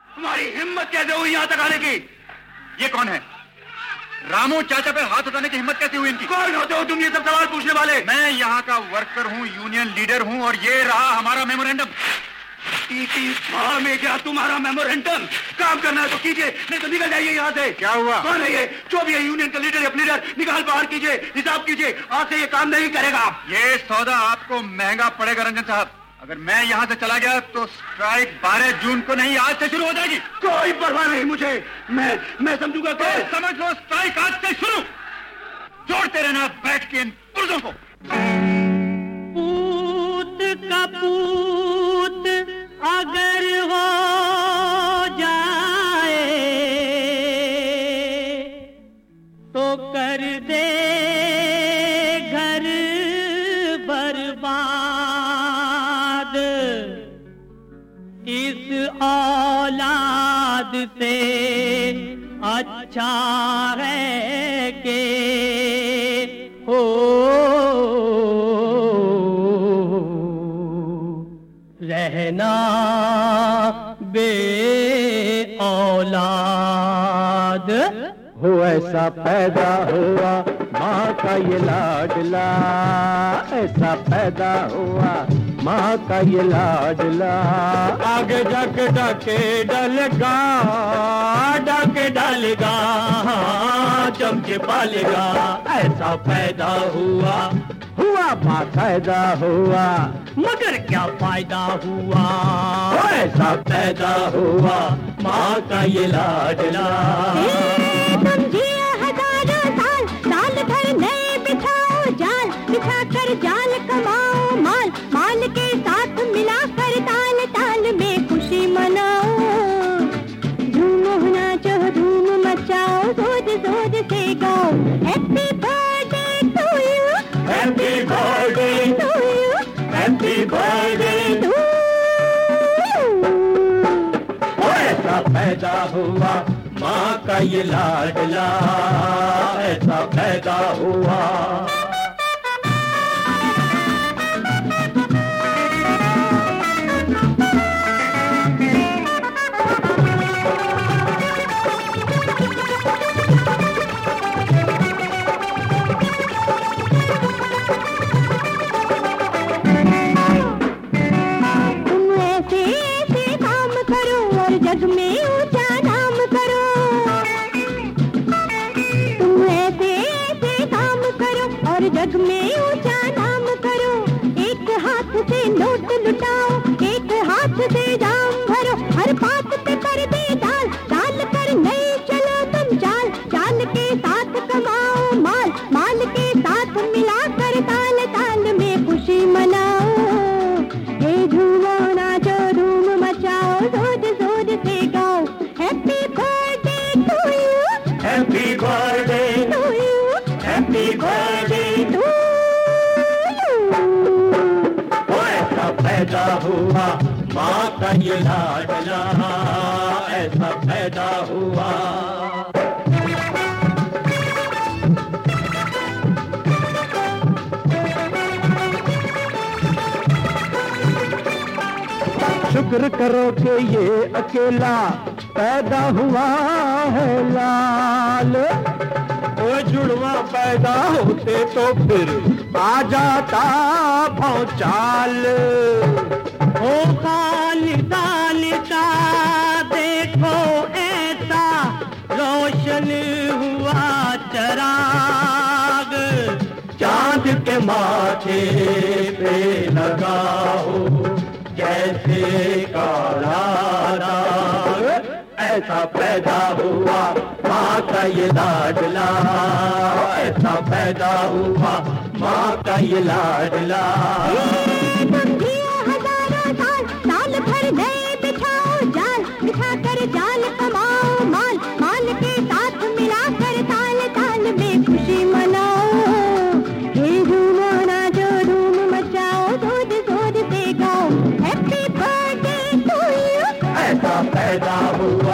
तुम्हारी हिम्मत कैसे हुई यहाँ तक आने की? ये कौन है? रामू चाचा पे हाथ उठाने की हिम्मत कैसे हुई इनकी? कौन होते हो तुम ये सब सवाल पूछने वाले? मैं यहाँ का वर्कर हूँ, यूनियन लीडर हूँ, और ये रहा हमारा मेमोरेंडम। में क्या तुम्हारा मेमोरेंडम? काम करना है तो कीजिए, नहीं तो निकल जाइए यहाँ से। क्या हुआ? कौन है ये? जो भी है यूनियन का लीडर या लीडर, निकाल बाहर कीजिए, हिसाब कीजिए। आज से ये काम नहीं करेगा। ये सौदा आपको महंगा पड़ेगा रंजन साहब। अगर मैं यहाँ से चला गया तो स्ट्राइक 12 जून को नहीं, आज से शुरू हो जाएगी। कोई परवाह नहीं मुझे, मैं समझूंगा। तो समझ लो, स्ट्राइक आज से शुरू। जोड़ते रहना बैठ के इन पुर्जों को। पूत का पूत अगर हो जाए तो कर दे घर बर्बाद। इस औलाद से अच्छा है कि हो रहना बे औलाद। हो ऐसा पैदा हुआ माँ का ये लाडला, ऐसा पैदा हुआ माँ का ये लाडला। आगे जाके डाके डलगा, डाके डालेगा, चमके पालेगा। ऐसा पैदा हुआ बाकायदा हुआ, मगर क्या फायदा हुआ? ऐसा पैदा हुआ माँ का ये लाडला। समझिए हजारों साल, साल भर नए बिछाओ जाल, बिछा कर जाल कमाओ माल, माल के साथ मिलाकर ताल ताल में खुशी मनाओ। झूम नाचो धूम मचाओ, जोर जोर से गाओ। Happy birthday to you, happy birthday to you, happy birthday to you. ऐसा पैदा हुआ माँ का ये लाडला, ऐसा पैदा हुआ। जग में ऊंचा नाम करो, तुम ऐसे ऐसे काम करो और जग में ऊंचा नाम करो। एक हाथ से नोट लुटाओ, एक हाथ से जाम भरो। हर बात पे कर दे डाल, डाल कर नहीं चलो तुम चाल, चाल के साथ कमाओ माल, माल के साथ मिलाकर ताल ताल में खुशी मनाओ। ये झूमो नाचो धूम मचाओ, जोर जोर से गाओ। Happy birthday to you, happy birthday to you, happy birthday to you. ऐसा पैदा हुआ माँ का ये लाडला, ऐसा पैदा हुआ। शुक्र करो कि ये अकेला पैदा हुआ है लाल। वो जुड़वा पैदा होते तो फिर आ जाता भौचाल। ओ खालिदा लिदा देखो ऐसा रोशन हुआ चराग। चांद के माथे पे लगा हो जैसे काला दाग। ऐसा पैदा हुआ माँ का ये लाडला, ऐसा पैदा हुआ माँ का ये लाडला। हजारों साल, साल भर नए बिछाओ जाल, बिछा कर जाल कमाओ माल, माल के साथ मिलाकर ताल ताल में खुशी मनाओ। ये झूमो नाचो धूम मचाओ, जोर जोर से गाओ। हैप्पी बर्थडे टू यू, ऐसा पैदा हुआ